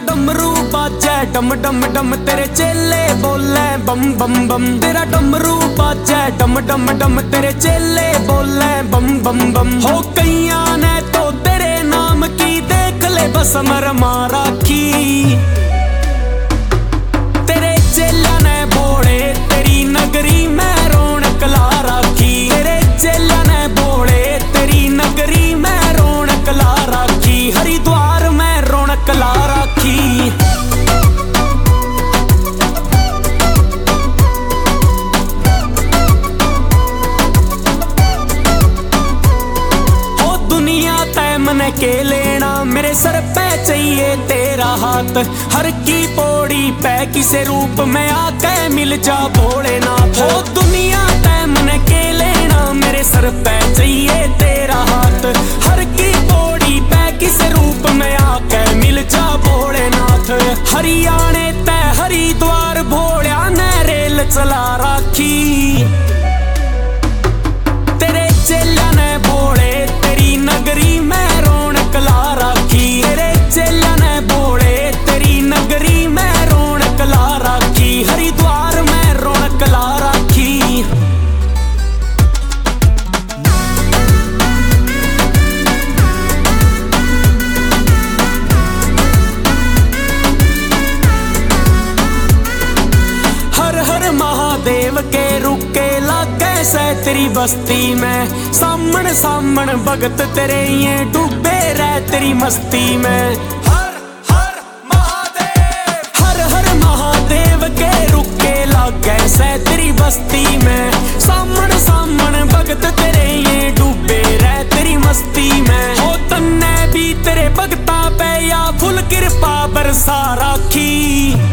डमरू बाजे डम डम डम, तेरे चेले बोले बम बम बम। तेरा डमरू बाजे डम डम डम, तेरे चेले बोले बम बम बम। हो कैया ने तो तेरे नाम की देख ले बस मरमा राखी। तेरे चेला ने बोले तेरी नगरी में रौनक ला राखी। तेरे चेला ने बोले तेरी नगरी में रौनक ला राखी। हरिद्वार में रौनक ला राखी। हो दुनिया तय मन के लेना, मेरे सर पे चाहिए तेरा हाथ। हर की पौड़ी पे किसे रूप में आके मिल जा भोलेनाथ। हो दुनिया तय मन के लेना, मेरे सर पे चाहिए तेरा हाथ। हर की पौड़ी पे किसे रूप में आके मिल जा भोलेनाथ। हरियाणे तय हरिद्वार भोल्या ने रेल चला राखी। तेरे चेला ने बोले तेरी नगरी में रौनक ला राखी। तेरे चेला ने बोले तेरी नगरी में रौनक ला राखी। हरिद्वार में रौनक ला राखी। हर हर महादेव के रुके लागे से तेरी बस्ती में। सामन सामन भगत तेरे ये डूबे रह तेरी मस्ती में। हर हर महादेव, हर हर महादेव के रुके लागे से तेरी बस्ती में। सामन सामन भगत तेरे ये डूबे रह तेरी मस्ती में। हो तन्ने भी तेरे भगता पे या फुल कृपा बरसा राखी।